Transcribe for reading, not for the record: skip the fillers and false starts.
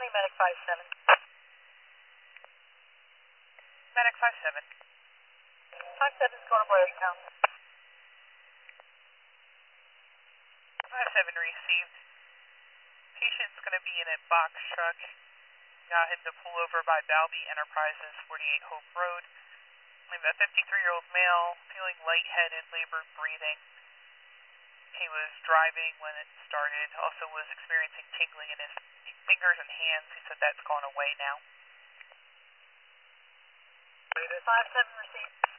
County, Medic 57. Medic 57. 57's going to Blairstown. 57 received. Patient's going to be in a box truck. Got him to pull over by Balby Enterprises, 48 Hope Road. We have a 53-year-old male, feeling lightheaded, labored breathing. He was driving when it started, also was experiencing tingling in his fingers and hands. He said that's gone away now. 57 received.